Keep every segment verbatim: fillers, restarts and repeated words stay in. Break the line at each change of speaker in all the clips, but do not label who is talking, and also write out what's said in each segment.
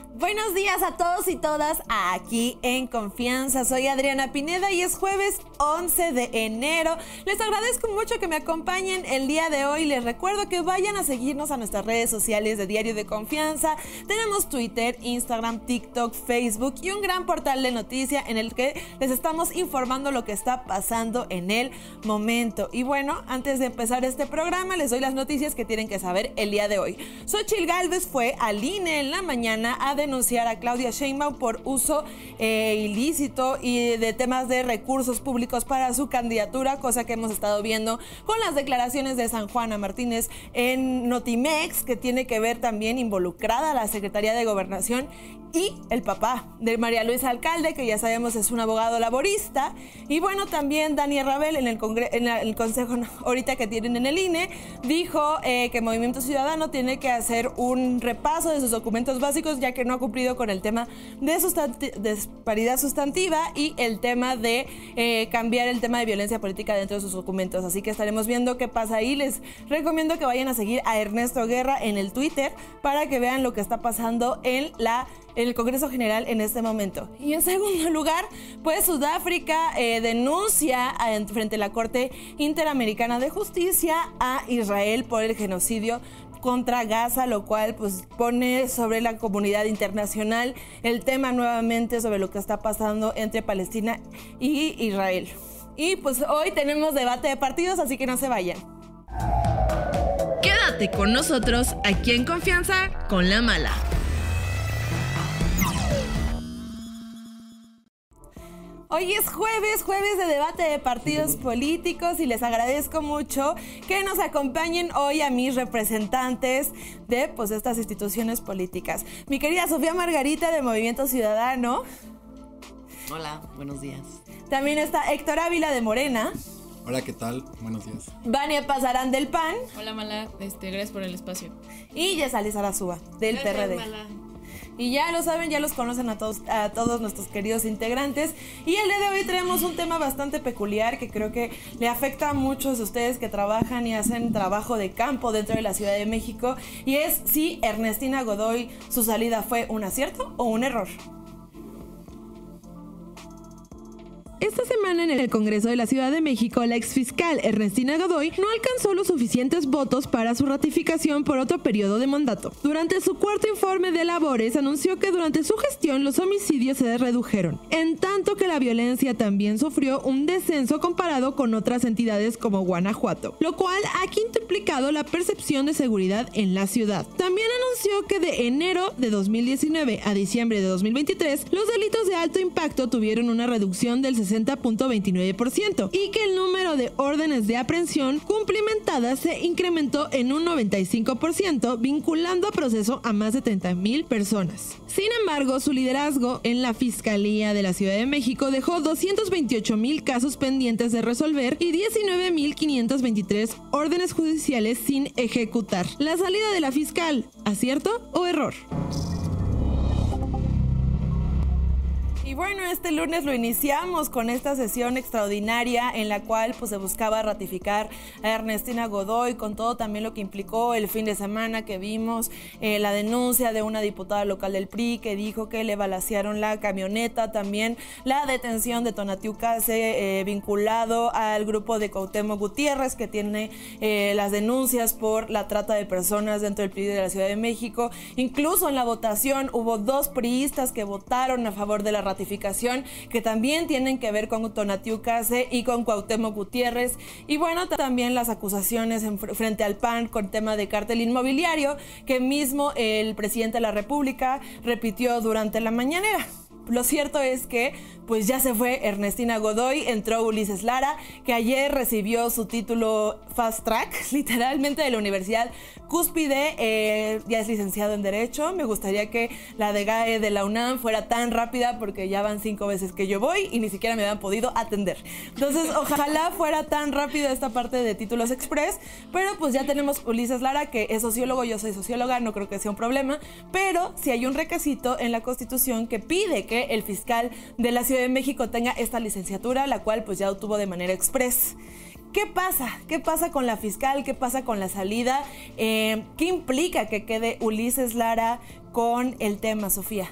Buenos días a todos y todas aquí en Confianza. Soy Adriana Pineda y es jueves once de enero. Les agradezco mucho que me acompañen el día de hoy. Les recuerdo que vayan a seguirnos a nuestras redes sociales de Diario de Confianza. Tenemos Twitter, Instagram, TikTok, Facebook y un gran portal de noticias en el que les estamos informando lo que está pasando en el momento. Y bueno, antes de empezar este programa, les doy las noticias que tienen que saber el día de hoy. Xóchitl Gálvez fue al I N E en la mañana a denunciar a Claudia Sheinbaum por uso eh, ilícito y de temas de recursos públicos para su candidatura, cosa que hemos estado viendo con las declaraciones de San Juana Martínez en Notimex, que tiene que ver también involucrada a la Secretaría de Gobernación, y el papá de María Luisa Alcalde, que ya sabemos es un abogado laborista. Y bueno, también Dani Rabel en el, congre- en el consejo no, ahorita que tienen en el I N E dijo eh, que Movimiento Ciudadano tiene que hacer un repaso de sus documentos básicos, ya que no ha cumplido con el tema de sustanti- disparidad sustantiva y el tema de eh, cambiar el tema de violencia política dentro de sus documentos. Así que estaremos viendo qué pasa ahí. Les recomiendo que vayan a seguir a Ernesto Guerra en el Twitter para que vean lo que está pasando en la el Congreso General en este momento. Y en segundo lugar, pues Sudáfrica eh, denuncia a, frente a la Corte Interamericana de Justicia a Israel por el genocidio contra Gaza, lo cual pues pone sobre la comunidad internacional el tema nuevamente sobre lo que está pasando entre Palestina y Israel. Y pues hoy tenemos debate de partidos, así que no se vayan.
Quédate con nosotros aquí en Confianza con La Mala.
Hoy es jueves, jueves de debate de partidos políticos y les agradezco mucho que nos acompañen hoy a mis representantes de pues, estas instituciones políticas. Mi querida Sofía Margarita de Movimiento Ciudadano.
Hola, buenos días.
También está Héctor Ávila de Morena.
Hola, ¿qué tal? Buenos días.
Vania Pasarán del P A N.
Hola, Mala, este, gracias por el espacio.
Y Yesalis Arazúa del
Gracias,
P R D.
Mala.
Y ya lo saben, ya los conocen a todos, a todos nuestros queridos integrantes. Y el día de hoy traemos un tema bastante peculiar que creo que le afecta a muchos de ustedes que trabajan y hacen trabajo de campo dentro de la Ciudad de México. Y es si Ernestina Godoy, su salida fue un acierto o un error.
Esta semana en el Congreso de la Ciudad de México, la exfiscal Ernestina Godoy no alcanzó los suficientes votos para su ratificación por otro periodo de mandato. Durante su cuarto informe de labores, anunció que durante su gestión los homicidios se redujeron, en tanto que la violencia también sufrió un descenso comparado con otras entidades como Guanajuato, lo cual ha quintuplicado la percepción de seguridad en la ciudad. También anunció que de enero de dos mil diecinueve a diciembre de dos mil veintitrés, los delitos de alto impacto tuvieron una reducción del sesenta punto veintinueve por ciento y que el número de órdenes de aprehensión cumplimentadas se incrementó en un noventa y cinco por ciento, vinculando a proceso a más de treinta mil personas. Sin embargo, su liderazgo en la Fiscalía de la Ciudad de México dejó doscientos veintiocho mil casos pendientes de resolver y diecinueve mil quinientas veintitrés órdenes judiciales sin ejecutar. La salida de la fiscal, ¿acierto o error?
Y bueno, este lunes lo iniciamos con esta sesión extraordinaria en la cual pues, se buscaba ratificar a Ernestina Godoy con todo también lo que implicó el fin de semana que vimos, eh, la denuncia de una diputada local del P R I que dijo que le balacearon la camioneta, también la detención de Tonatiuh Case eh, vinculado al grupo de Cuauhtémoc Gutiérrez que tiene eh, las denuncias por la trata de personas dentro del P R I de la Ciudad de México. Incluso en la votación hubo dos priistas que votaron a favor de la ratificación que también tienen que ver con Tonatiuh Case y con Cuauhtémoc Gutiérrez. Y bueno, también las acusaciones en, frente al P A N con tema de cártel inmobiliario que mismo el presidente de la República repitió durante la mañanera. Lo cierto es que pues ya se fue Ernestina Godoy, entró Ulises Lara, que ayer recibió su título Fast Track, literalmente de la Universidad Cúspide, eh, ya es licenciado en Derecho. Me gustaría que la de G A E de la UNAM fuera tan rápida porque ya van cinco veces que yo voy y ni siquiera me habían podido atender. Entonces, ojalá fuera tan rápida esta parte de títulos express, pero pues ya tenemos Ulises Lara, que es sociólogo, yo soy socióloga, no creo que sea un problema, pero sí hay un requisito en la Constitución que pide que el fiscal de la Ciudad de México tenga esta licenciatura, la cual pues ya obtuvo de manera express. ¿Qué pasa? ¿Qué pasa con la fiscal? ¿Qué pasa con la salida? Eh, ¿Qué implica que quede Ulises Lara con el tema, Sofía?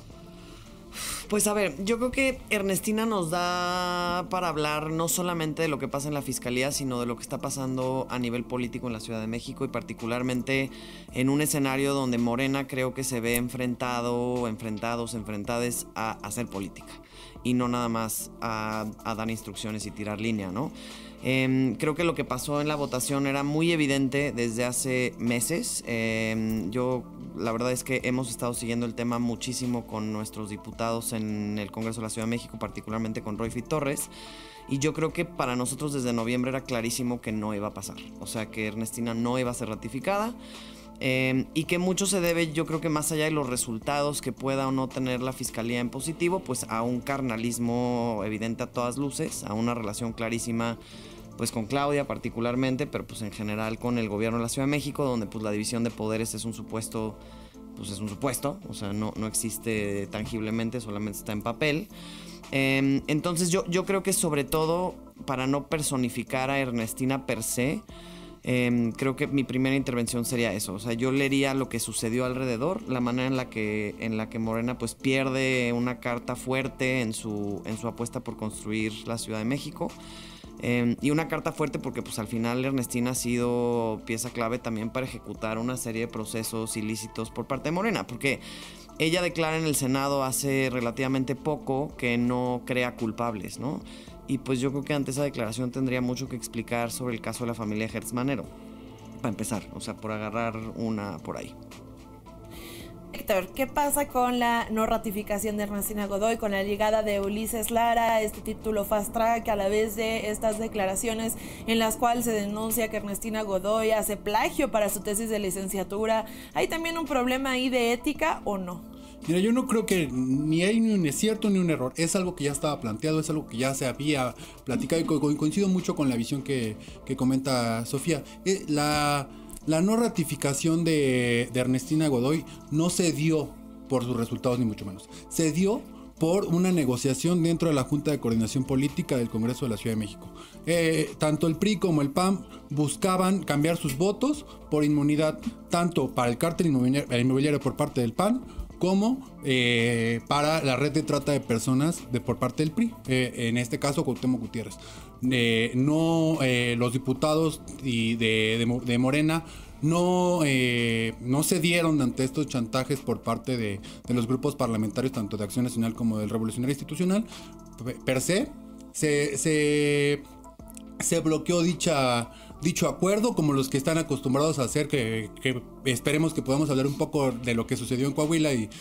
Pues a ver, yo creo que Ernestina nos da para hablar no solamente de lo que pasa en la Fiscalía, sino de lo que está pasando a nivel político en la Ciudad de México y particularmente en un escenario donde Morena creo que se ve enfrentado, enfrentados, enfrentades a hacer política y no nada más a, a dar instrucciones y tirar línea, ¿no? Eh, creo que lo que pasó en la votación era muy evidente desde hace meses. Eh, yo, la verdad es que hemos estado siguiendo el tema muchísimo con nuestros diputados en el Congreso de la Ciudad de México, particularmente con Roy F. Torres. Y yo creo que para nosotros desde noviembre era clarísimo que no iba a pasar. O sea, que Ernestina no iba a ser ratificada. Eh, y que mucho se debe, yo creo que más allá de los resultados que pueda o no tener la Fiscalía en positivo, pues a un carnalismo evidente a todas luces, a una relación clarísima pues con Claudia particularmente, pero pues en general con el gobierno de la Ciudad de México, donde pues la división de poderes es un supuesto, pues es un supuesto, o sea, no, no existe tangiblemente, solamente está en papel. Eh, entonces yo, yo creo que sobre todo, para no personificar a Ernestina per se, Eh, creo que mi primera intervención sería eso, o sea, yo leería lo que sucedió alrededor, la manera en la que, en la que Morena pues pierde una carta fuerte en su, en su apuesta por construir la Ciudad de México, eh, y una carta fuerte porque pues al final Ernestina ha sido pieza clave también para ejecutar una serie de procesos ilícitos por parte de Morena, porque ella declara en el Senado hace relativamente poco que no crea culpables, ¿no? Y pues yo creo que ante esa declaración tendría mucho que explicar sobre el caso de la familia Hertz Manero, para empezar, o sea, por agarrar una por ahí.
Héctor, ¿qué pasa con la no ratificación de Ernestina Godoy, con la llegada de Ulises Lara, este título fast track, a la vez de estas declaraciones en las cuales se denuncia que Ernestina Godoy hace plagio para su tesis de licenciatura? ¿Hay también un problema ahí de ética o no?
Mira, yo no creo que ni hay ni un acierto ni un error. Es algo que ya estaba planteado, es algo que ya se había platicado y co- coincido mucho con la visión que, que comenta Sofía. Eh, la, la no ratificación de, de Ernestina Godoy no se dio por sus resultados ni mucho menos. Se dio por una negociación dentro de la Junta de Coordinación Política del Congreso de la Ciudad de México. Eh, tanto el P R I como el P A M buscaban cambiar sus votos por inmunidad, tanto para el cártel inmobiliario, inmobiliario por parte del P A N, como eh, para la red de trata de personas de, por parte del P R I, eh, en este caso Cuauhtémoc Gutiérrez. Eh, no, eh, los diputados y de, de, de Morena no, eh, no cedieron ante estos chantajes por parte de, de los grupos parlamentarios, tanto de Acción Nacional como del Revolucionario Institucional. Per se, se, se, se bloqueó dicha... dicho acuerdo, como los que están acostumbrados a hacer, que, que esperemos que podamos hablar un poco de lo que sucedió en Coahuila y,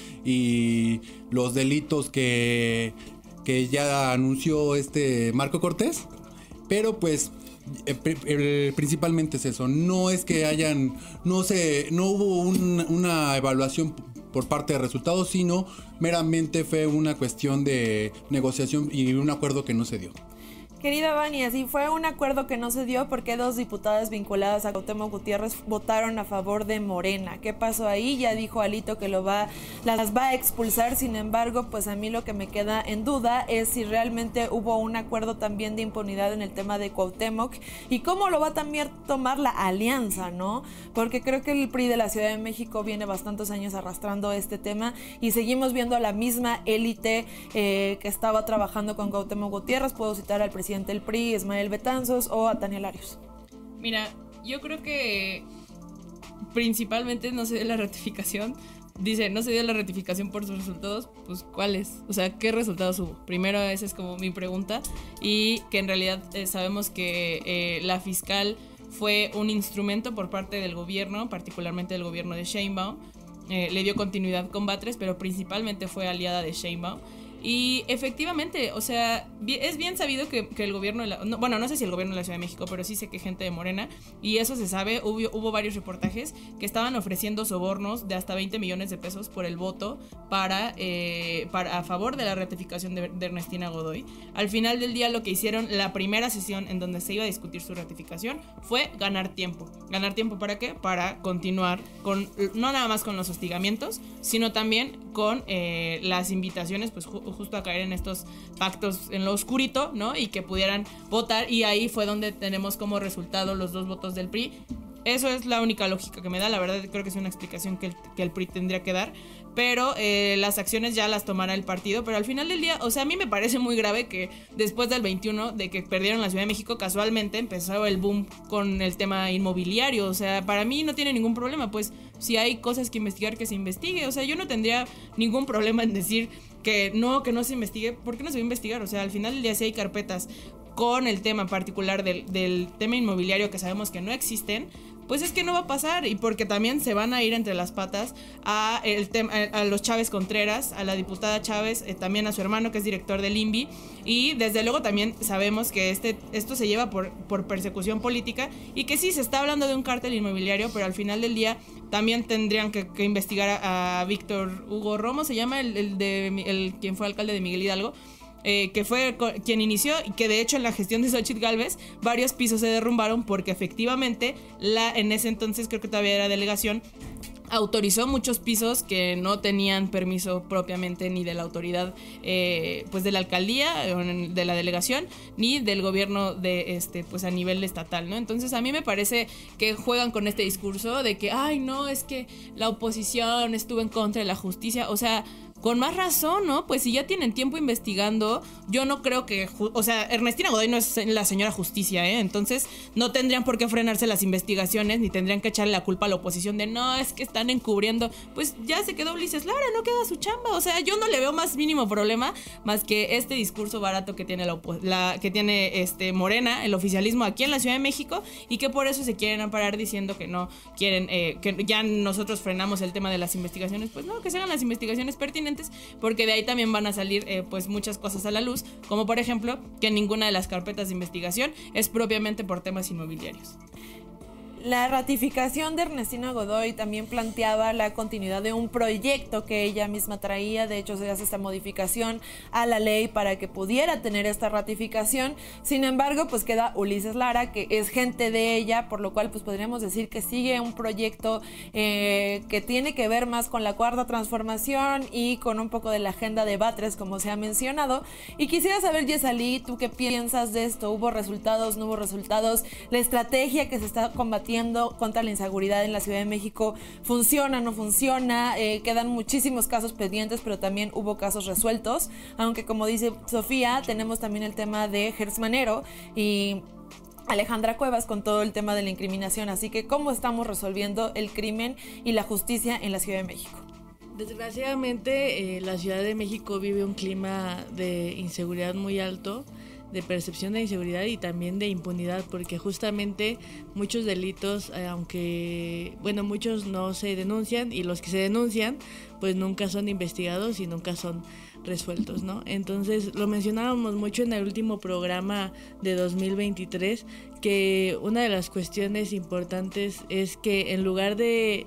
y los delitos que, que ya anunció este Marco Cortés. Pero pues eh, eh, principalmente es eso, no es que hayan, no se, no hubo un, una evaluación por parte de resultados, sino meramente fue una cuestión de negociación y un acuerdo que no se dio.
Querida Vani, así fue un acuerdo que no se dio porque dos diputadas vinculadas a Cuauhtémoc Gutiérrez votaron a favor de Morena. ¿Qué pasó ahí? Ya dijo Alito que lo va, las va a expulsar. Sin embargo, pues a mí lo que me queda en duda es si realmente hubo un acuerdo también de impunidad en el tema de Cuauhtémoc y cómo lo va a también tomar la alianza, ¿no? Porque creo que el P R I de la Ciudad de México viene bastantes años arrastrando este tema y seguimos viendo a la misma élite eh, que estaba trabajando con Cuauhtémoc Gutiérrez. Puedo citar al presidente del P R I, Ismael Betanzos, o a Tania Larios.
Mira, yo creo que principalmente no se dio la ratificación. Dice, no se dio la ratificación por sus resultados. Pues, ¿cuáles? O sea, ¿qué resultados hubo? Primero, esa es como mi pregunta. Y que en realidad eh, sabemos que eh, la fiscal fue un instrumento por parte del gobierno, particularmente del gobierno de Sheinbaum. Eh, le dio continuidad con Batres, pero principalmente fue aliada de Sheinbaum. Y efectivamente, o sea, es bien sabido que, que el gobierno de la, no, bueno, no sé si el gobierno de la Ciudad de México, pero sí sé que gente de Morena, y eso se sabe, hubo, hubo varios reportajes que estaban ofreciendo sobornos de hasta veinte millones de pesos por el voto para, eh, para a favor de la ratificación de, de Ernestina Godoy. Al final del día lo que hicieron, la primera sesión en donde se iba a discutir su ratificación, fue ganar tiempo. ¿Ganar tiempo para qué? Para continuar con, no nada más con los hostigamientos, sino también con eh, las invitaciones, pues ju- justo a caer en estos pactos en lo oscurito, ¿no? Y que pudieran votar, y ahí fue donde tenemos como resultado los dos votos del P R I. Eso es la única lógica que me da. La verdad creo que es una explicación que el, que el P R I tendría que dar. Pero eh, las acciones ya las tomará el partido. Pero al final del día, o sea, a mí me parece muy grave que después del veintiuno, de que perdieron la Ciudad de México, casualmente empezó el boom con el tema inmobiliario. O sea, para mí no tiene ningún problema. Pues si hay cosas que investigar, que se investigue. O sea, yo no tendría ningún problema en decir que no, que no se investigue. ¿Por qué no se va a investigar? O sea, al final del día, si hay carpetas con el tema particular del, del tema inmobiliario que sabemos que no existen, pues es que no va a pasar, y porque también se van a ir entre las patas a, el tema, a los Chávez Contreras, a la diputada Chávez, eh, también a su hermano que es director del I N V I, y desde luego también sabemos que este, esto se lleva por, por persecución política, y que sí se está hablando de un cártel inmobiliario, pero al final del día también tendrían que, que investigar a, a Víctor Hugo Romo, se llama el, el de el quien fue alcalde de Miguel Hidalgo. Eh, que fue quien inició, y que de hecho en la gestión de Xóchitl Gálvez varios pisos se derrumbaron porque efectivamente la, en ese entonces creo que todavía era delegación, autorizó muchos pisos que no tenían permiso propiamente ni de la autoridad, eh, pues de la alcaldía, de la delegación, ni del gobierno de este, pues a nivel estatal, ¿no? Entonces a mí me parece que juegan con este discurso de que, ay, no, es que la oposición estuvo en contra de la justicia, o sea, con más razón, ¿no? Pues si ya tienen tiempo investigando, yo no creo que... O sea, Ernestina Godoy no es la señora justicia, ¿eh? Entonces no tendrían por qué frenarse las investigaciones, ni tendrían que echarle la culpa a la oposición de no, es que están encubriendo. Pues ya se quedó Ulises Lara, no queda su chamba. O sea, yo no le veo más mínimo problema más que este discurso barato que tiene, la, la, que tiene este Morena, el oficialismo aquí en la Ciudad de México, y que por eso se quieren amparar diciendo que no quieren, eh, que ya nosotros frenamos el tema de las investigaciones. Pues no, que se hagan las investigaciones pertinentes, porque de ahí también van a salir eh, pues muchas cosas a la luz, como por ejemplo que ninguna de las carpetas de investigación es propiamente por temas inmobiliarios.
La ratificación de Ernestina Godoy también planteaba la continuidad de un proyecto que ella misma traía. De hecho, se hace esta modificación a la ley para que pudiera tener esta ratificación. Sin embargo, pues queda Ulises Lara, que es gente de ella, por lo cual pues podríamos decir que sigue un proyecto eh, que tiene que ver más con la cuarta transformación y con un poco de la agenda de Batres, como se ha mencionado. Y quisiera saber, Yesalí, ¿tú qué piensas de esto? ¿Hubo resultados? ¿No hubo resultados? La estrategia que se está combatiendo contra la inseguridad en la Ciudad de México, ¿funciona, no funciona? Eh, quedan muchísimos casos pendientes, pero también hubo casos resueltos, aunque como dice Sofía, tenemos también el tema de Gers Manero y Alejandra Cuevas con todo el tema de la incriminación. Así que, ¿cómo estamos resolviendo el crimen y la justicia en la Ciudad de México?
Desgraciadamente, eh, la Ciudad de México vive un clima de inseguridad muy alto, de percepción de inseguridad y también de impunidad, porque justamente muchos delitos, eh, aunque, bueno, muchos no se denuncian, y los que se denuncian, pues nunca son investigados y nunca son resueltos, ¿no? Entonces, lo mencionábamos mucho en el último programa de dos mil veintitrés, que una de las cuestiones importantes es que en lugar de,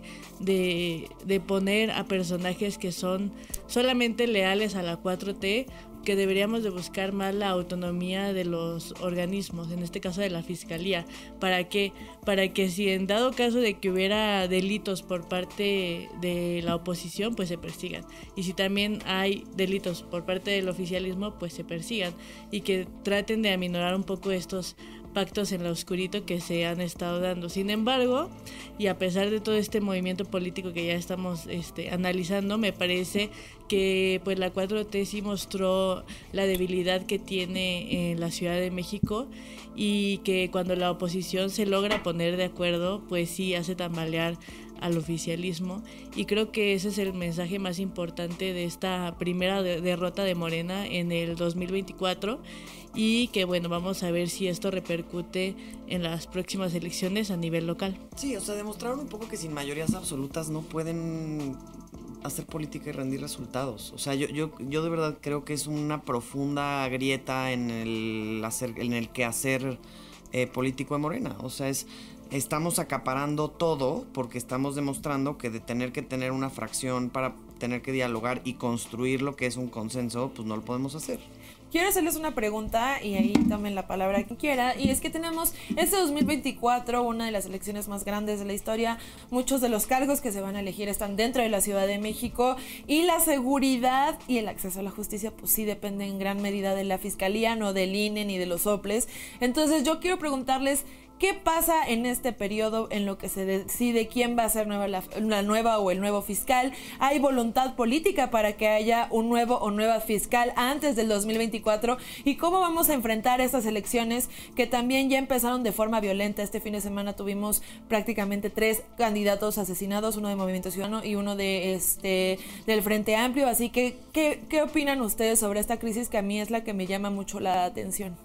de, de poner a personajes que son solamente leales a la cuatro T, que deberíamos de buscar más la autonomía de los organismos, en este caso de la Fiscalía. ¿Para qué? Para que si en dado caso de que hubiera delitos por parte de la oposición, pues se persigan. Y si también hay delitos por parte del oficialismo, pues se persigan. Y que traten de aminorar un poco estos pactos en lo oscurito que se han estado dando. Sin embargo, y a pesar de todo este movimiento político que ya estamos este, analizando, me parece que pues la cuatro T sí mostró la debilidad que tiene en la Ciudad de México, y que cuando la oposición se logra poner de acuerdo, pues sí hace tambalear al oficialismo, y creo que ese es el mensaje más importante de esta primera de- derrota de Morena en el dos mil veinticuatro, y que bueno, vamos a ver si esto repercute en las próximas elecciones a nivel local.
Sí, o sea, demostraron un poco que sin mayorías absolutas no pueden hacer política y rendir resultados. O sea, yo, yo, yo de verdad creo que es una profunda grieta en el hacer, en el quehacer eh, político de Morena. O sea, es estamos acaparando todo porque estamos demostrando que de tener que tener una fracción para tener que dialogar y construir lo que es un consenso, pues no lo podemos hacer.
Quiero hacerles una pregunta y ahí tomen la palabra quien quiera, y es que tenemos este dos mil veinticuatro, una de las elecciones más grandes de la historia. Muchos de los cargos que se van a elegir están dentro de la Ciudad de México, y la seguridad y el acceso a la justicia pues sí depende en gran medida de la Fiscalía, no del I N E ni de los soples. Entonces yo quiero preguntarles, ¿Qué pasa en este periodo en lo que se decide quién va a ser nueva la, la nueva o el nuevo fiscal? ¿Hay voluntad política para que haya un nuevo o nueva fiscal antes del dos mil veinticuatro? ¿Y cómo vamos a enfrentar estas elecciones que también ya empezaron de forma violenta? Este fin de semana tuvimos prácticamente tres candidatos asesinados, uno de Movimiento Ciudadano y uno de este del Frente Amplio. Así que, ¿qué, qué opinan ustedes sobre esta crisis que a mí es la que me llama mucho la atención?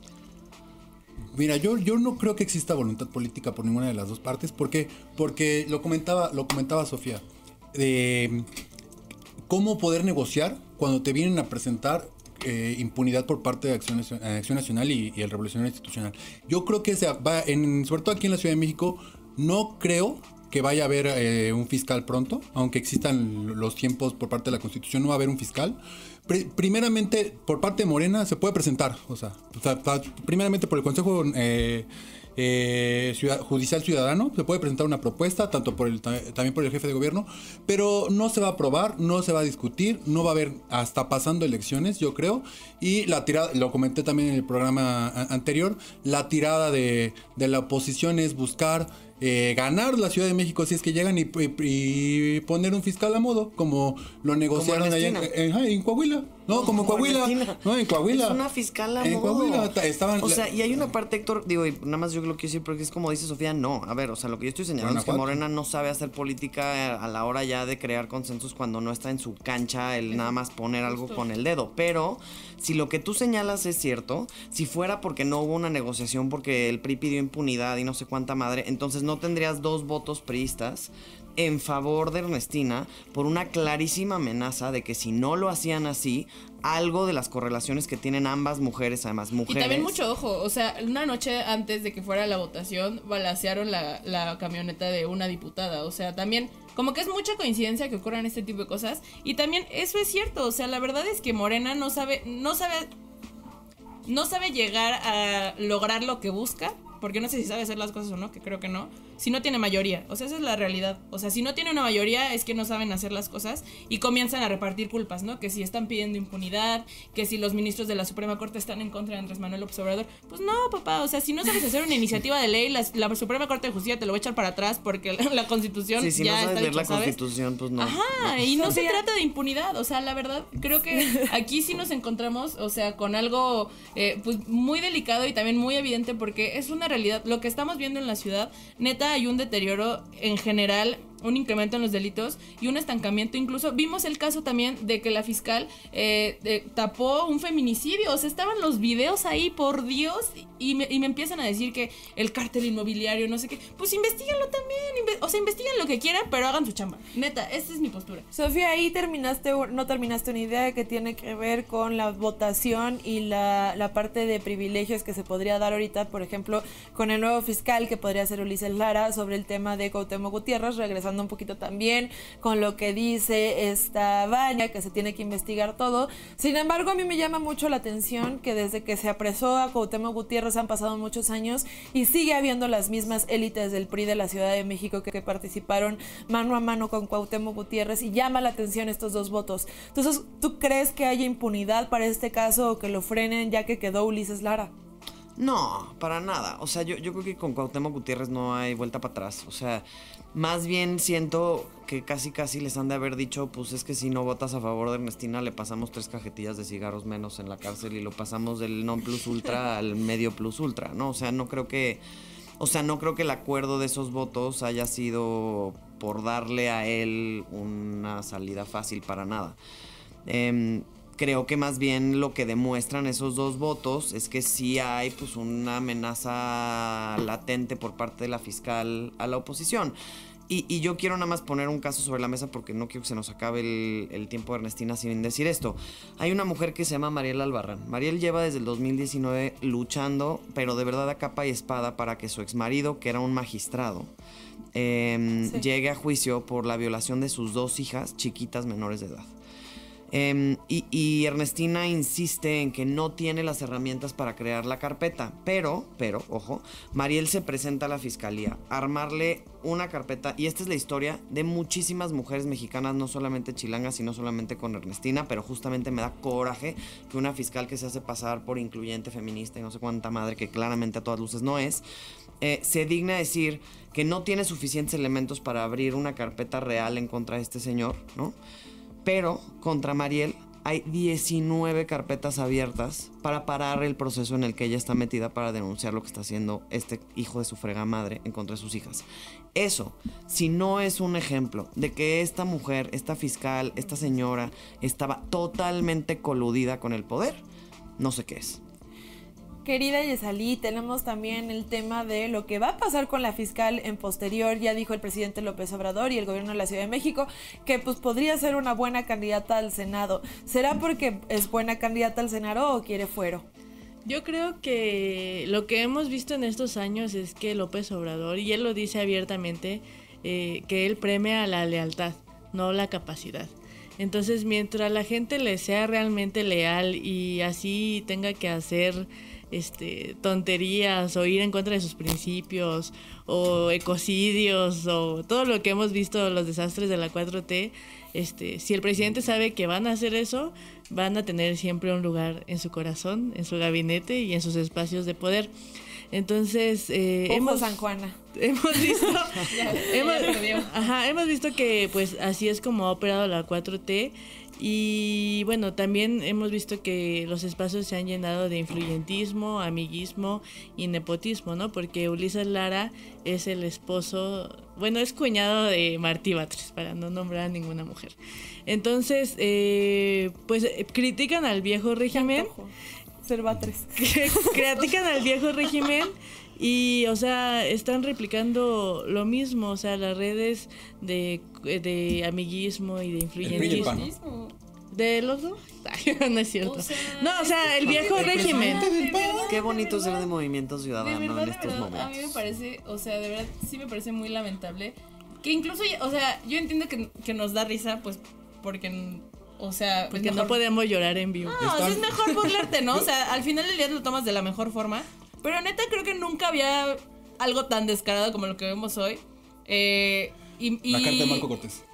Mira, yo, yo no creo que exista voluntad política por ninguna de las dos partes, porque, porque lo comentaba, lo comentaba Sofía, de cómo poder negociar cuando te vienen a presentar eh, impunidad por parte de Acción, Acción Nacional y, y el Revolucionario Institucional. Yo creo que se va, en, sobre todo aquí en la Ciudad de México, no creo que vaya a haber eh, un fiscal pronto, aunque existan los tiempos por parte de la Constitución, no va a haber un fiscal. Primeramente, por parte de Morena se puede presentar, o sea, primeramente por el Consejo eh, eh, Ciudad, Judicial Ciudadano se puede presentar una propuesta, tanto por el, también por el jefe de gobierno, pero no se va a aprobar, no se va a discutir, no va a haber hasta pasando elecciones, yo creo, y la tirada, lo comenté también en el programa anterior, la tirada de, de la oposición es buscar Eh, ganar la Ciudad de México si es que llegan y, y, y poner un fiscal a modo, como lo negociaron allá en, en, en Coahuila. No, como en Coahuila. No, en Coahuila.
Es una fiscal a
en
modo.
Coahuila estaban.
O sea, y hay una parte, Héctor, digo, y nada más yo lo quiero decir porque es como dice Sofía, no. A ver, o sea, lo que yo estoy señalando es que Morena no sabe hacer política a la hora ya de crear consensos cuando no está en su cancha el nada más poner algo con el dedo. Pero si lo que tú señalas es cierto, si fuera porque no hubo una negociación porque el P R I pidió impunidad y no sé cuánta madre, entonces no tendrías dos votos priistas en favor de Ernestina por una clarísima amenaza de que si no lo hacían así, algo de las correlaciones que tienen ambas mujeres, además mujeres.
Y también mucho ojo, o sea, una noche antes de que fuera la votación, balacearon la, la camioneta de una diputada, o sea, también como que es mucha coincidencia que ocurran este tipo de cosas, y también eso es cierto, o sea, la verdad es que Morena no sabe, no sabe, no sabe llegar a lograr lo que busca, porque no sé si sabe hacer las cosas o no, que creo que no, si no tiene mayoría, o sea, esa es la realidad, o sea, si no tiene una mayoría es que no saben hacer las cosas y comienzan a repartir culpas, ¿no? Que si están pidiendo impunidad, que si los ministros de la Suprema Corte están en contra de Andrés Manuel López Obrador, pues no, papá, o sea, si no sabes hacer una iniciativa de ley, la, la Suprema Corte de Justicia te lo va a echar para atrás porque la, la Constitución
sí, si
ya
no sabes
está
leer
dicho,
la
¿sabes?
Constitución, pues no.
Ajá,
no.
y no se trata de impunidad, o sea, la verdad, creo que aquí sí nos encontramos, o sea, con algo eh, pues muy delicado y también muy evidente porque es una realidad, lo que estamos viendo en la ciudad, neta hay un deterioro en general, un incremento en los delitos y un estancamiento. Incluso vimos el caso también de que la fiscal eh, eh, tapó un feminicidio, o sea, estaban los videos ahí, por Dios, y me, y me empiezan a decir que el cártel inmobiliario, no sé qué, pues investíganlo también, inve- o sea, investiguen lo que quieran, pero hagan su chamba, neta, esta es mi postura.
Sofía, ahí terminaste, no terminaste una idea que tiene que ver con la votación y la, la parte de privilegios que se podría dar ahorita, por ejemplo, con el nuevo fiscal que podría ser Ulises Lara, sobre el tema de Cuauhtémoc Gutiérrez, regresando un poquito también con lo que dice esta Vania, que se tiene que investigar todo. Sin embargo, a mí me llama mucho la atención que desde que se apresó a Cuauhtémoc Gutiérrez han pasado muchos años y sigue habiendo las mismas élites del P R I de la Ciudad de México que, que participaron mano a mano con Cuauhtémoc Gutiérrez, y llama la atención estos dos votos. Entonces, ¿tú crees que haya impunidad para este caso o que lo frenen ya que quedó Ulises Lara?
No, para nada. O sea, yo, yo creo que con Cuauhtémoc Gutiérrez no hay vuelta para atrás. O sea, más bien siento que casi casi les han de haber dicho, pues es que si no votas a favor de Ernestina le pasamos tres cajetillas de cigarros menos en la cárcel y lo pasamos del non plus ultra al medio plus ultra, ¿no? O sea, no creo que... O sea, no creo que el acuerdo de esos votos haya sido por darle a él una salida fácil para nada. Eh, creo que más bien lo que demuestran esos dos votos es que sí hay pues una amenaza latente por parte de la fiscal a la oposición. Y, y yo quiero nada más poner un caso sobre la mesa porque no quiero que se nos acabe el, el tiempo de Ernestina sin decir esto. Hay una mujer que se llama Mariel Albarrán. Mariel lleva desde el dos mil diecinueve luchando, pero de verdad a capa y espada, para que su exmarido, que era un magistrado, eh, sí. llegue a juicio por la violación de sus dos hijas chiquitas menores de edad. Eh, y, y Ernestina insiste en que no tiene las herramientas para crear la carpeta, pero, pero, ojo, Mariel se presenta a la fiscalía a armarle una carpeta, y esta es la historia de muchísimas mujeres mexicanas, no solamente chilangas, sino solamente con Ernestina, pero justamente me da coraje que una fiscal que se hace pasar por incluyente, feminista y no sé cuánta madre, que claramente a todas luces no es, eh, se digna a decir que no tiene suficientes elementos para abrir una carpeta real en contra de este señor, ¿no? Pero contra Mariel hay diecinueve carpetas abiertas para parar el proceso en el que ella está metida para denunciar lo que está haciendo este hijo de su frega madre en contra de sus hijas. Eso, si no es un ejemplo de que esta mujer, esta fiscal, esta señora estaba totalmente coludida con el poder, no sé qué es.
Querida Yesalí, tenemos también el tema de lo que va a pasar con la fiscal en posterior. Ya dijo el presidente López Obrador y el gobierno de la Ciudad de México que pues podría ser una buena candidata al Senado. ¿Será porque es buena candidata al Senado o quiere fuero?
Yo creo que lo que hemos visto en estos años es que López Obrador, y él lo dice abiertamente, eh, que él premia la lealtad, no la capacidad. Entonces, mientras la gente le sea realmente leal y así tenga que hacer este, tonterías o ir en contra de sus principios o ecocidios o todo lo que hemos visto, los desastres de la cuatro T, este, si el presidente sabe que van a hacer eso, van a tener siempre un lugar en su corazón, en su gabinete y en sus espacios de poder. Entonces, eh,
Ojo,
hemos,
San Juana.
hemos visto hemos, ajá, hemos visto que pues así es como ha operado la cuatro T. Y bueno, también hemos visto que los espacios se han llenado de influyentismo, amiguismo y nepotismo, ¿no? Porque Ulises Lara es el esposo, bueno, es cuñado de Martí Batres, para no nombrar a ninguna mujer. Entonces, eh, pues critican al viejo régimen.
Ser Batres.
Critican al viejo régimen. Y, o sea, están replicando lo mismo, o sea, las redes de, de amiguismo y de influyentismo. ¿De los dos? No es cierto. O sea, no, o sea, el viejo el régimen.
Qué bonito ser de Movimiento Ciudadano
de verdad,
en estos
de verdad,
momentos.
A mí me parece, o sea, de verdad, sí me parece muy lamentable. Que incluso, o sea, yo entiendo que, que nos da risa, pues, porque... O sea,
porque
mejor...
no podemos llorar en vivo.
No, o sea, es mejor burlarte, ¿no? O sea, al final del día lo tomas de la mejor forma. Pero neta, creo que nunca había algo tan descarado como lo que vemos hoy. Eh, y, y...
La carta de Marco Cortés.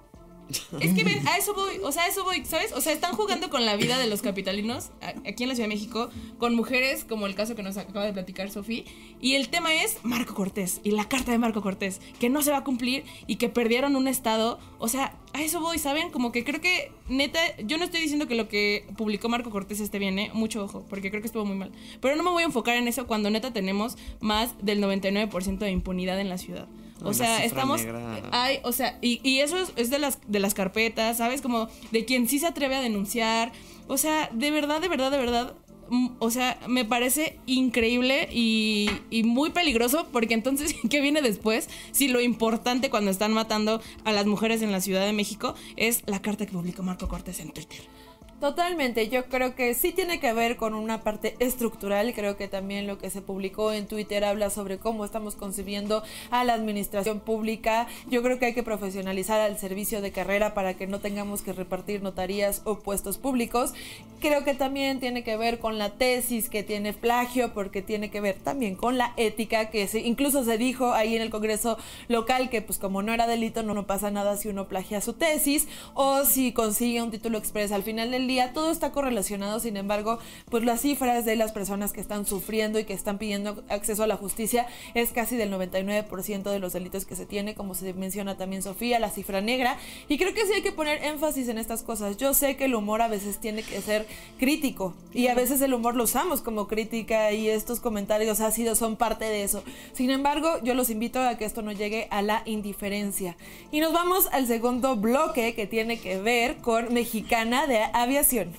Es que ven, a eso voy, o sea, a eso voy, ¿sabes? O sea, están jugando con la vida de los capitalinos aquí en la Ciudad de México, con mujeres como el caso que nos acaba de platicar Sofía, y el tema es Marco Cortés y la carta de Marco Cortés, que no se va a cumplir y que perdieron un estado. O sea, a eso voy, ¿saben? Como que creo que, neta, yo no estoy diciendo que lo que publicó Marco Cortés esté bien, ¿eh? Mucho ojo, porque creo que estuvo muy mal. Pero no me voy a enfocar en eso cuando neta tenemos más del noventa y nueve por ciento de impunidad en la ciudad. O
Ay,
sea, estamos
negra.
hay, o sea, y, y eso es, es de las de las carpetas, ¿sabes? Como de quien sí se atreve a denunciar. O sea, de verdad, de verdad, de verdad, mm, o sea, me parece increíble y, y muy peligroso, porque entonces, ¿qué viene después? Si lo importante cuando están matando a las mujeres en la Ciudad de México es la carta que publicó Marco Cortés en Twitter.
Totalmente, yo creo que sí tiene que ver con una parte estructural. Creo que también lo que se publicó en Twitter habla sobre cómo estamos concibiendo a la administración pública. Yo creo que hay que profesionalizar al servicio de carrera para que no tengamos que repartir notarías o puestos públicos. Creo que también tiene que ver con la tesis que tiene plagio, porque tiene que ver también con la ética, que se, incluso se dijo ahí en el Congreso local que pues como no era delito, no, no pasa nada si uno plagia su tesis o si consigue un título express. Al final del día todo está correlacionado. Sin embargo, pues las cifras de las personas que están sufriendo y que están pidiendo acceso a la justicia es casi del noventa y nueve por ciento de los delitos que se tiene, como se menciona también Sofía, la cifra negra. Y creo que sí hay que poner énfasis en estas cosas. Yo sé que el humor a veces tiene que ser crítico y a veces el humor lo usamos como crítica y estos comentarios ácidos son parte de eso. Sin embargo, yo los invito a que esto no llegue a la indiferencia. Y nos vamos al segundo bloque, que tiene que ver con Mexicana de Aviación.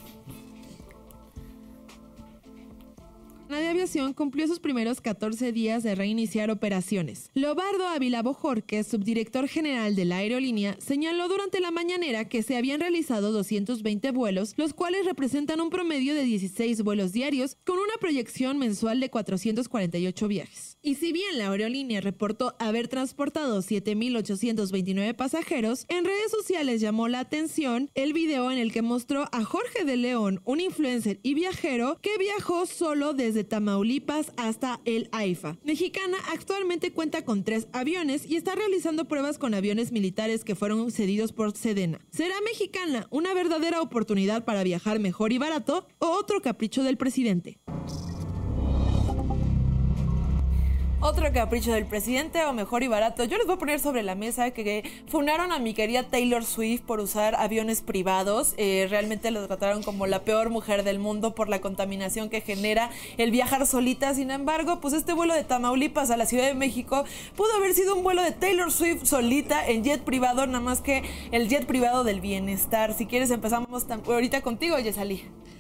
La de Aviación cumplió sus primeros catorce días de reiniciar operaciones. Leobardo Ávila Bojorquez, subdirector general de la aerolínea, señaló durante la mañanera que se habían realizado doscientos veinte vuelos, los cuales representan un promedio de dieciséis vuelos diarios, con una proyección mensual de cuatrocientos cuarenta y ocho viajes. Y si bien la aerolínea reportó haber transportado siete mil ochocientos veintinueve pasajeros, en redes sociales llamó la atención el video en el que mostró a Jorge de León, un influencer y viajero que viajó solo desde Tamaulipas hasta el AIFA. Mexicana actualmente cuenta con tres aviones y está realizando pruebas con aviones militares que fueron cedidos por Sedena. ¿Será Mexicana una verdadera oportunidad para viajar mejor y barato o otro capricho del presidente?
Otro capricho del presidente, o mejor y barato. Yo les voy a poner sobre la mesa que, que funaron a mi querida Taylor Swift por usar aviones privados. Eh, realmente lo trataron como la peor mujer del mundo por la contaminación que genera el viajar solita. Sin embargo, pues este vuelo de Tamaulipas a la Ciudad de México pudo haber sido un vuelo de Taylor Swift solita en jet privado, nada más que el jet privado del bienestar. Si quieres empezamos tam- ahorita contigo, Yesalí.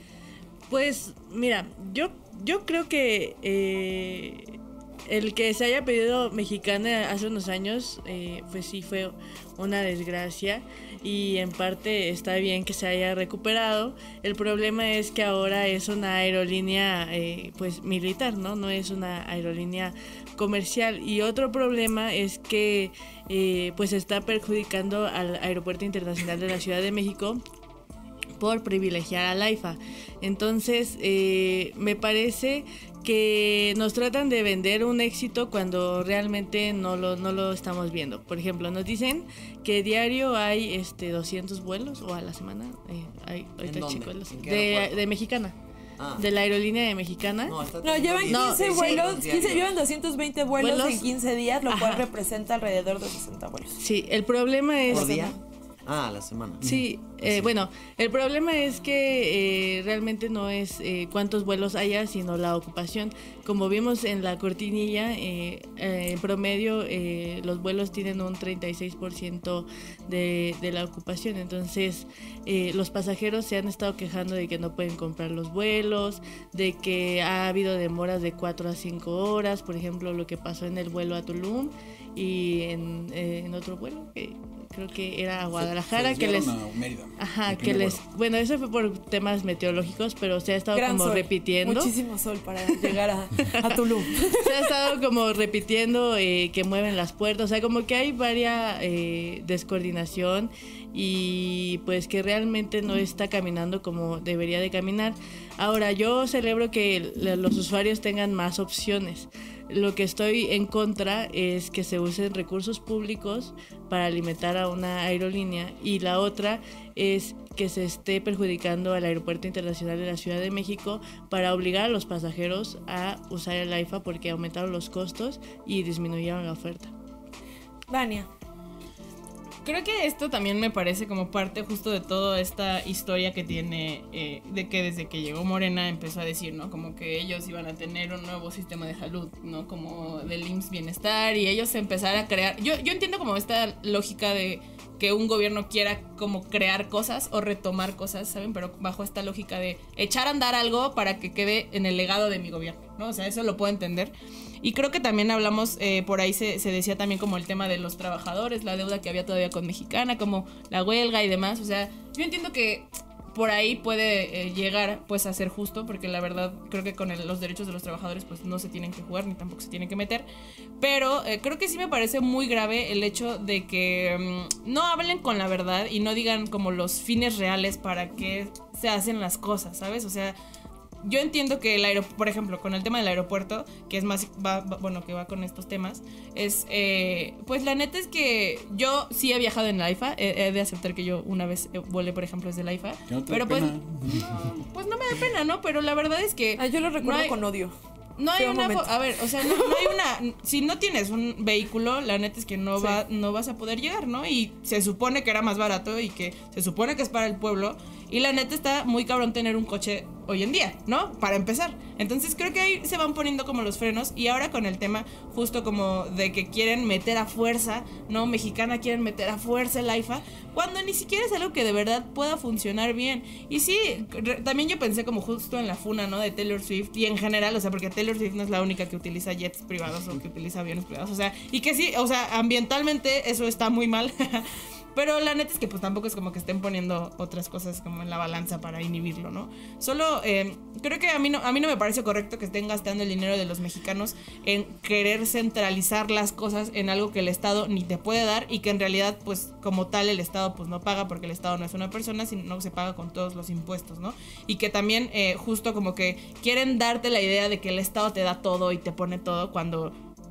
Pues mira, yo, yo creo que eh, el que se haya pedido Mexicana hace unos años, eh, pues sí fue una desgracia y en parte está bien que se haya recuperado. El problema es que ahora es una aerolínea eh, pues militar, ¿no? No es una aerolínea comercial. Y otro problema es que eh, pues está perjudicando al Aeropuerto Internacional de la Ciudad de México por privilegiar al AIFA. Entonces, eh, me parece que nos tratan de vender un éxito cuando realmente no lo, no lo estamos viendo. Por ejemplo, nos dicen que diario hay este doscientos vuelos, o a la semana, eh, hay ahorita
¿En
chicos,
dónde? ¿En qué
de,
aeropuerto?
de Mexicana.
Ah.
De la aerolínea de Mexicana.
No, está
No,
teniendo
llevan
No,
quince
sí,
vuelos,
diarios.
quince, llevan doscientos veinte vuelos,
¿Vuelos?
en quince días, lo cual
Ajá.
representa alrededor de sesenta vuelos.
Sí, el problema es...
¿Por día? Ah, a la semana.
Sí, eh, bueno, el problema es que eh, realmente no es eh, cuántos vuelos haya, sino la ocupación. Como vimos en la cortinilla, eh, eh, en promedio eh, los vuelos tienen un treinta y seis por ciento de, de la ocupación. Entonces, eh, los pasajeros se han estado quejando de que no pueden comprar los vuelos, de que ha habido demoras de cuatro a cinco horas, por ejemplo, lo que pasó en el vuelo a Tulum y en, eh, en otro vuelo que creo que era a Guadalajara,
Se
que les...
desviaron a Mérida,
Ajá,
el
que
primer
les...
vuelo.
Bueno, eso fue por temas meteorológicos, pero se ha estado
Gran
como
sol,
repitiendo.
muchísimo sol para llegar a, a Tulum.
Se ha estado como repitiendo eh, que mueven las puertas, o sea, como que hay varias eh, descoordinación y pues que realmente no está caminando como debería de caminar. Ahora, yo celebro que los usuarios tengan más opciones. Lo que estoy en contra es que se usen recursos públicos para alimentar a una aerolínea y la otra es que se esté perjudicando al Aeropuerto Internacional de la Ciudad de México para obligar a los pasajeros a usar el AIFA porque aumentaron los costos y disminuyeron la oferta.
Vania.
Creo que esto también me parece como parte justo de toda esta historia que tiene, eh, de que desde que llegó Morena empezó a decir, ¿no? Como que ellos iban a tener un nuevo sistema de salud, ¿no? Como del I M S S Bienestar y ellos empezaron a crear... Yo, yo entiendo como esta lógica de que un gobierno quiera como crear cosas o retomar cosas, ¿saben? Pero bajo esta lógica de echar a andar algo para que quede en el legado de mi gobierno, ¿no? O sea, eso lo puedo entender. Y creo que también hablamos, eh, por ahí se, se decía también como el tema de los trabajadores, la deuda que había todavía con Mexicana, como la huelga y demás. O sea, yo entiendo que por ahí puede eh, llegar pues a ser justo, porque la verdad creo que con el, los derechos de los trabajadores pues no se tienen que jugar ni tampoco se tienen que meter. Pero eh, creo que sí me parece muy grave el hecho de que um, no hablen con la verdad y no digan como los fines reales para qué se hacen las cosas, ¿sabes? O sea... Yo entiendo que el aeropuerto, por ejemplo, con el tema del aeropuerto, que es más, va, va, bueno, que va con estos temas, es, eh, pues la neta es que yo sí he viajado en la AIFA, he, he de aceptar que yo una vez volé, por ejemplo, desde la AIFA,
Que no te
pero
da
pues,
pena.
no, pues no me da pena, ¿no? Pero la verdad es que...
Ah, yo lo recuerdo
no hay-
con odio.
No hay
Feo
una,
momento.
fo- a ver, o sea, no, no hay una, si no tienes un vehículo, la neta es que no
Sí.
va, no vas a poder llegar, ¿no? Y se supone que era más barato y que se supone que es para el pueblo y la neta está muy cabrón tener un coche hoy en día, ¿no? Para empezar. Entonces creo que ahí se van poniendo como los frenos y ahora con el tema justo como de que quieren meter a fuerza, ¿no? Mexicana quieren meter a fuerza el AIFA, cuando ni siquiera es algo que de verdad pueda funcionar bien. Y sí, re- también yo pensé como justo en la funa, ¿no? De Taylor Swift y en general, o sea, porque Taylor Swift no es la única que utiliza jets privados o que utiliza aviones privados, o sea, y que sí, o sea, ambientalmente eso está muy mal. Pero la neta es que pues tampoco es como que estén poniendo otras cosas como en la balanza para inhibirlo, ¿no? Solo eh, creo que a mí, no, a mí no me parece correcto que estén gastando el dinero de los mexicanos en querer centralizar las cosas en algo que el Estado ni te puede dar y que en realidad pues como tal el Estado pues no paga porque el Estado no es una persona, sino se paga con todos los impuestos, ¿no? Y que también eh, justo como que quieren darte la idea de que el Estado te da todo y te pone todo cuando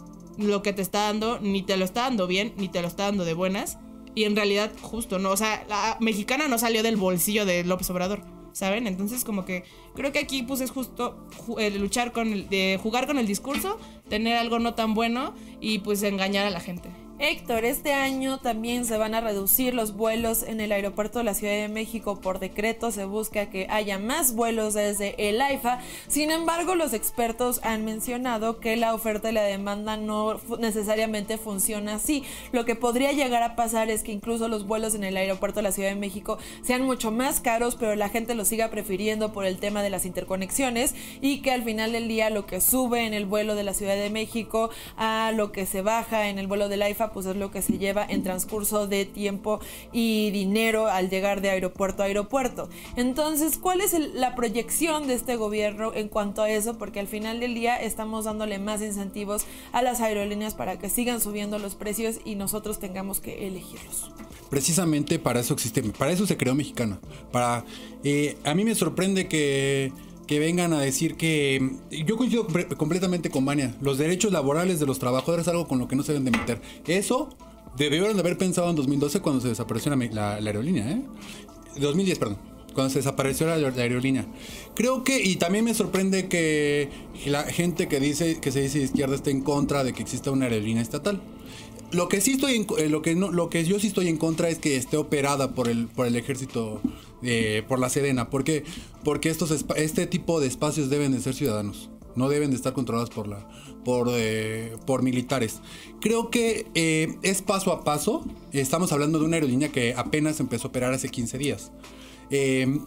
lo que te está dando ni te lo está dando bien ni te lo está dando de buenas. Y en realidad, justo, ¿no? O sea, la Mexicana no salió del bolsillo de López Obrador. ¿saben? Entonces como que creo que aquí pues es justo ju- eh, luchar con el, de jugar con el discurso, tener algo no tan bueno y pues engañar a la gente.
Héctor, este año también se van a reducir los vuelos en el aeropuerto de la Ciudad de México por decreto. Se busca que haya más vuelos desde el AIFA. Sin embargo, los expertos han mencionado que la oferta y la demanda no fu- necesariamente funciona así. Lo que podría llegar a pasar es que incluso los vuelos en el aeropuerto de la Ciudad de México sean mucho más caros, pero la gente los siga prefiriendo por el tema de las interconexiones, y que al final del día lo que sube en el vuelo de la Ciudad de México a lo que se baja en el vuelo del AIFA pues es lo que se lleva en transcurso de tiempo y dinero al llegar de aeropuerto a aeropuerto. Entonces, ¿cuál es el, la proyección de este gobierno en cuanto a eso? Porque al final del día estamos dándole más incentivos a las aerolíneas para que sigan subiendo los precios y nosotros tengamos que elegirlos.
Precisamente para eso existe, para eso se creó Mexicana. Para, eh, a mí me sorprende que que vengan a decir que... Yo coincido pre- completamente con Vania. Los derechos laborales de los trabajadores es algo con lo que no se deben de meter. Eso debieron de haber pensado en dos mil doce cuando se desapareció la, la, la aerolínea, ¿eh? dos mil diez, perdón. Cuando se desapareció la, la aerolínea. Creo que... Y también me sorprende que la gente que dice que se dice de izquierda esté en contra de que exista una aerolínea estatal. Lo que sí estoy en, eh, lo que no, lo que yo sí estoy en contra es que esté operada por el por el ejército, eh, por la Sedena, porque porque estos este tipo de espacios deben de ser ciudadanos, no deben de estar controlados por la por eh, por militares. Creo que eh, es paso a paso. Estamos hablando de una aerolínea que apenas empezó a operar hace quince días. Eh,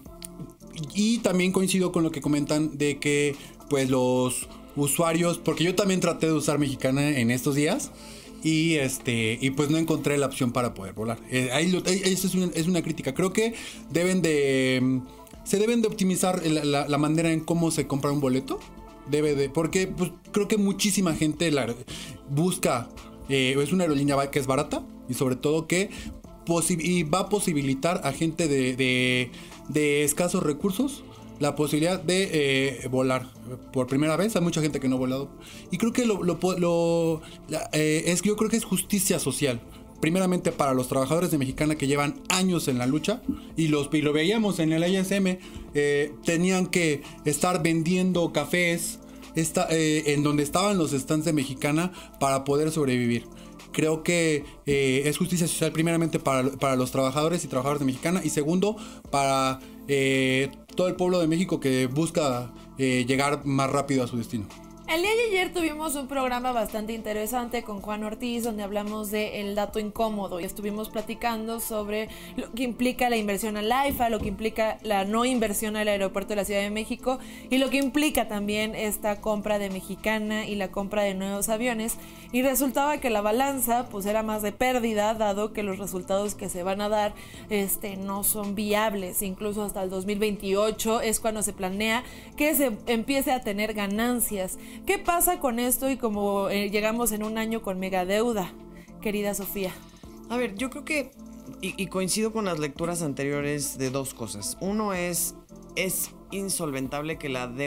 y también coincido con lo que comentan de que pues los usuarios, porque yo también traté de usar Mexicana en estos días. Y este y pues no encontré la opción para poder volar. Eh, ahí lo, eh, eso es una, es una crítica. Creo que deben de se deben de optimizar la, la, la manera en cómo se compra un boleto. Debe de porque pues creo que muchísima gente la busca. Eh, es una aerolínea que es barata y sobre todo que posi- y va a posibilitar a gente de, de, de escasos recursos la posibilidad de eh, volar por primera vez. Hay mucha gente que no ha volado y creo que lo, lo, lo la, eh, es yo creo que es justicia social, primeramente para los trabajadores de Mexicana que llevan años en la lucha y, los, y lo veíamos en el I S M, eh, tenían que estar vendiendo cafés esta, eh, en donde estaban los stands de Mexicana para poder sobrevivir. Creo que eh, es justicia social primeramente para, para los trabajadores y trabajadoras de Mexicana y segundo para eh, todo el pueblo de México que busca eh, llegar más rápido a su destino.
El día de ayer tuvimos un programa bastante interesante con Juan Ortiz donde hablamos del dato incómodo y estuvimos platicando sobre lo que implica la inversión al AIFA, lo que implica la no inversión al aeropuerto de la Ciudad de México y lo que implica también esta compra de Mexicana y la compra de nuevos aviones, y resultaba que la balanza pues era más de pérdida dado que los resultados que se van a dar este, no son viables. Incluso hasta el dos mil veintiocho es cuando se planea que se empiece a tener ganancias. ¿Qué pasa con esto y cómo eh, llegamos en un año con mega deuda, querida Sofía?
A ver, yo creo que, y, y coincido con las lecturas anteriores de dos cosas. Uno es, es insolventable que la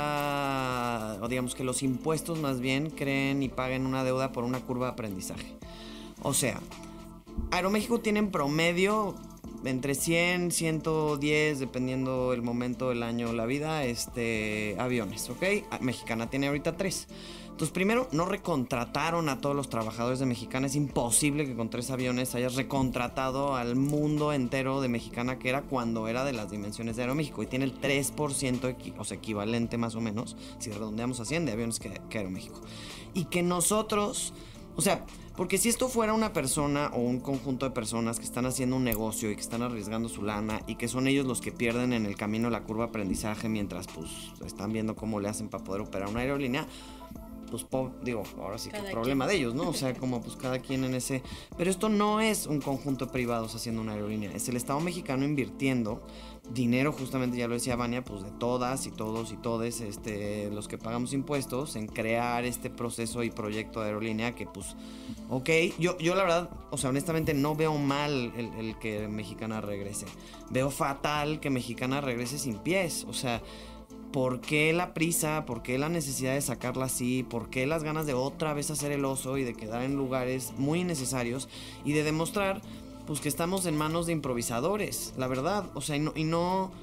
deuda, o digamos que los impuestos más bien, creen y paguen una deuda por una curva de aprendizaje. O sea, Aeroméxico tiene en promedio entre cien, ciento diez, dependiendo el momento, el año, la vida, este, aviones, ¿ok? Mexicana tiene ahorita tres. Entonces, primero, no recontrataron a todos los trabajadores de Mexicana. Es imposible que con tres aviones hayas recontratado al mundo entero de Mexicana, que era cuando era de las dimensiones de Aeroméxico. Y tiene el tres por ciento, equi- o sea, equivalente más o menos, si redondeamos a cien, de aviones que, que Aeroméxico. Y que nosotros, o sea, porque si esto fuera una persona o un conjunto de personas que están haciendo un negocio y que están arriesgando su lana y que son ellos los que pierden en el camino la curva de aprendizaje mientras pues están viendo cómo le hacen para poder operar una aerolínea, pues po- digo, ahora sí que
Cada
es problema de ellos, ¿no? O sea, como pues cada quien en ese... Pero esto no es un conjunto de privados haciendo una aerolínea, es el Estado mexicano invirtiendo dinero, justamente ya lo decía Vania, pues de todas y todos y todes este, los que pagamos impuestos en crear este proceso y proyecto de aerolínea que pues, ok, yo, yo la verdad, o sea, honestamente no veo mal el, el que Mexicana regrese, veo fatal que Mexicana regrese sin pies, o sea, ¿por qué la prisa? ¿Por qué la necesidad de sacarla así? ¿Por qué las ganas de otra vez hacer el oso y de quedar en lugares muy innecesarios y de demostrar pues que estamos en manos de improvisadores, la verdad, o sea, y no, y no,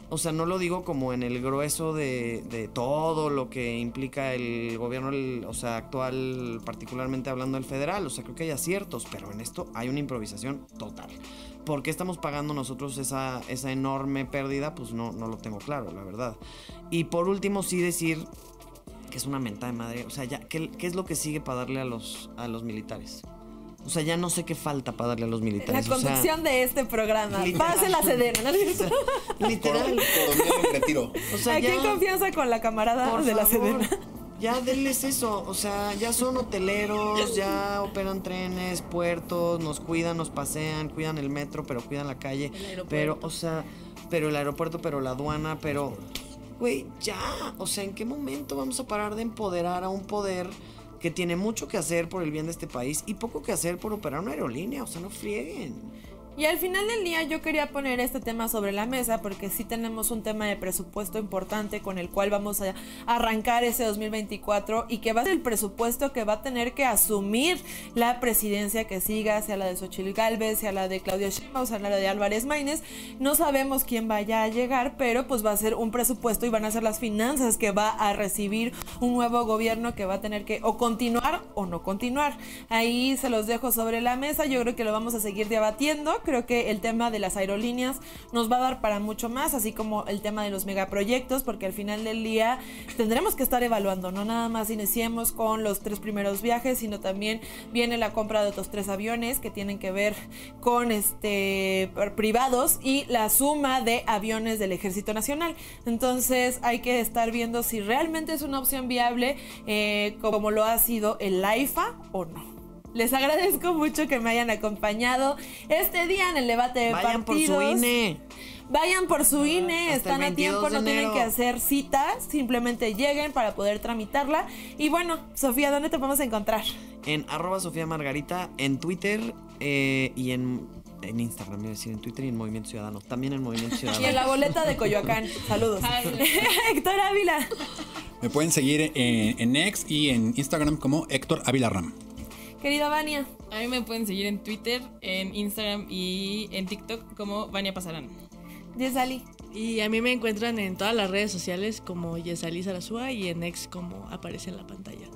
o sea, no lo digo como en el grueso de, de todo lo que implica el gobierno, el, o sea, actual, particularmente hablando del federal. O sea, creo que hay aciertos, pero en esto hay una improvisación total. ¿Por qué estamos pagando nosotros esa, esa enorme pérdida? Pues no, no lo tengo claro, la verdad. Y por último, sí decir que es una mentada de madre. O sea, ya, ¿qué, qué es lo que sigue para darle a los, a los militares? O sea, ya no sé qué falta para darle a los militares.
La conducción
o sea,
de este programa. Pase la Sedena, ¿no?
Literal.
Coronel en retiro.
O sea,
Aquí
ya,
en confianza con la camarada
por
de la
favor,
Sedena.
Ya denles eso. O sea, ya son hoteleros, ya operan trenes, puertos, nos cuidan, nos pasean, cuidan el metro, pero cuidan la calle. Pero, o sea, pero el aeropuerto, pero la aduana, pero... Güey, ya. O sea, ¿en qué momento vamos a parar de empoderar a un poder que tiene mucho que hacer por el bien de este país y poco que hacer por operar una aerolínea? O sea, no frieguen.
Y al final del día yo quería poner este tema sobre la mesa porque sí tenemos un tema de presupuesto importante con el cual vamos a arrancar ese dos mil veinticuatro y que va a ser el presupuesto que va a tener que asumir la presidencia que siga, sea la de Xochitl Gálvez, sea la de Claudia Sheinbaum, sea la de Álvarez Maínez. No sabemos quién vaya a llegar, pero pues va a ser un presupuesto y van a ser las finanzas que va a recibir un nuevo gobierno que va a tener que o continuar o no continuar. Ahí se los dejo sobre la mesa, yo creo que lo vamos a seguir debatiendo. Creo que el tema de las aerolíneas nos va a dar para mucho más, así como el tema de los megaproyectos, porque al final del día tendremos que estar evaluando, no nada más iniciemos con los tres primeros viajes, sino también viene la compra de otros tres aviones que tienen que ver con este privados y la suma de aviones del Ejército Nacional. Entonces hay que estar viendo si realmente es una opción viable, eh, como lo ha sido el AIFA o no. Les agradezco mucho que me hayan acompañado este día en el debate de
Vayan
partidos.
Vayan por su I N E.
Vayan por su I N E,
Hasta
están
el
a tiempo,
veintidós de
no tienen
enero.
que hacer citas, simplemente lleguen para poder tramitarla. Y bueno, Sofía, ¿dónde te podemos encontrar?
En arroba Sofía Margarita, en Twitter eh, y en, en Instagram, iba a decir, en Twitter y en Movimiento Ciudadano. También en Movimiento Ciudadano.
Y en la boleta de Coyoacán. Saludos. Héctor Ávila.
Me pueden seguir en, en X y en Instagram como Héctor Ávila Ram.
Querida Vania.
A mí me pueden seguir en Twitter, en Instagram y en TikTok como Vania Pasarán.
Yesali.
Y a mí me encuentran en todas las redes sociales como Yesali Sarasúa y en X como aparece en la pantalla.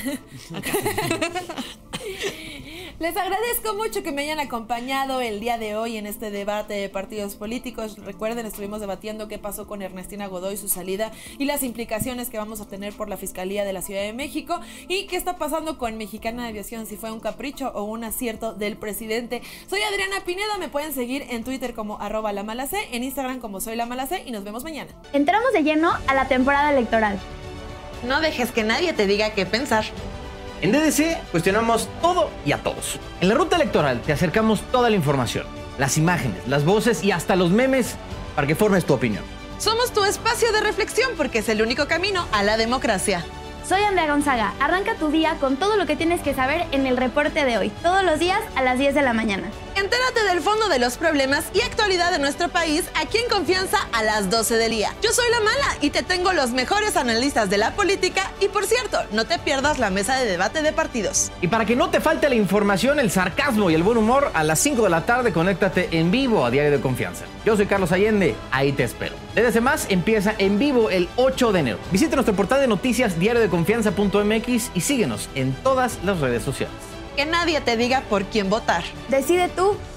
Acá.
Les agradezco mucho que me hayan acompañado el día de hoy en este debate de partidos políticos. Recuerden, estuvimos debatiendo qué pasó con Ernestina Godoy, su salida y las implicaciones que vamos a tener por la Fiscalía de la Ciudad de México y qué está pasando con Mexicana de Aviación, si fue un capricho o un acierto del presidente. Soy Adriana Pineda, me pueden seguir en Twitter como arroba la mala C, en Instagram como soy la mala C y nos vemos mañana.
Entramos de lleno a la temporada electoral.
No dejes que nadie te diga qué pensar.
En D D C cuestionamos todo y a todos. En la ruta electoral te acercamos toda la información, las imágenes, las voces y hasta los memes para que formes tu opinión.
Somos tu espacio de reflexión porque es el único camino a la democracia.
Soy Andrea Gonzaga. Arranca tu día con todo lo que tienes que saber en el reporte de hoy, todos los días a las diez de la mañana.
Entérate del fondo de los problemas y actualidad de nuestro país aquí en Confianza a las doce del día. Yo soy la mala y te tengo los mejores analistas de la política y por cierto, no te pierdas la mesa de debate de partidos.
Y para que no te falte la información, el sarcasmo y el buen humor, a las cinco de la tarde conéctate en vivo a Diario de Confianza. Yo soy Carlos Allende, ahí te espero. D D C Más empieza en vivo el ocho de enero. Visita nuestro portal de noticias diario de confianza punto m x y síguenos en todas las redes sociales.
Que nadie te diga por quién votar.
Decide tú